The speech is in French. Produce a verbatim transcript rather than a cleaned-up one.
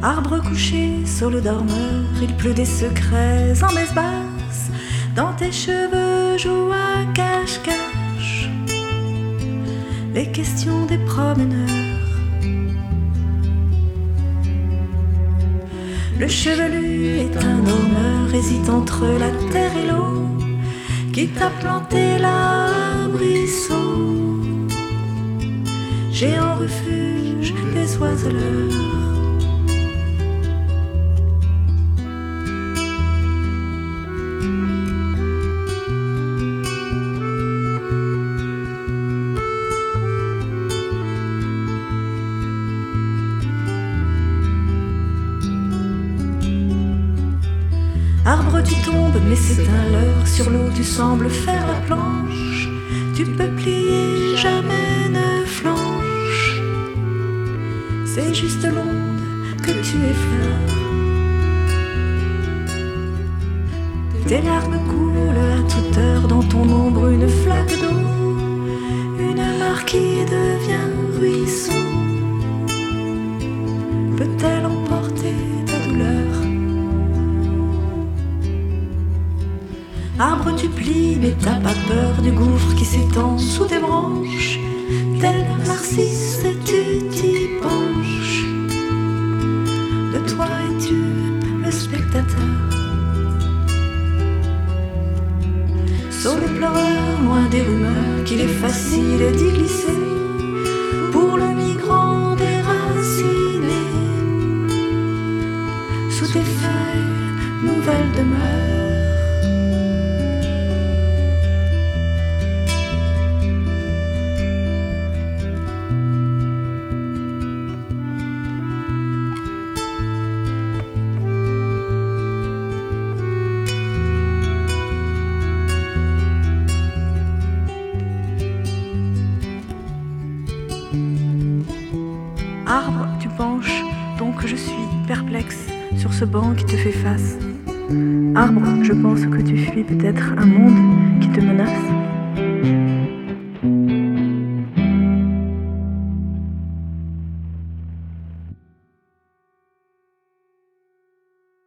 Arbre couché sur le dormeur, il pleut des secrets en basse. Dans tes cheveux jouent à cache-cache les questions des promeneurs. Le chevelu est un dormeur, hésite entre la terre et l'eau, qui t'a planté l'abrisseau. J'ai en refuge des oiseleurs. Arbre, tu tombes, mais c'est un leurre. Sur l'eau, tu sembles faire la planche. Tu peux plier, jamais ne flanche. C'est juste l'onde que tu effleures. Tes larmes coulent à toute heure. Dans ton ombre, une flaque d'eau, une mare qui devient ruisseau. Peut-elle emporter ta douleur? Arbre, tu plies, mais t'as pas peur du gouffre qui s'étend sous tes branches. Tel narcisse, et tu t'y penches. De toi es-tu le spectateur? Sur le pleureur, loin des rumeurs, qu'il est facile d'y glisser. Pour le migrant déraciné, sous tes feuilles, nouvelle demeure. Arbre, tu penches, donc je suis perplexe sur ce banc qui te fait face. Arbre, je pense que tu fuis peut-être un monde qui te menace.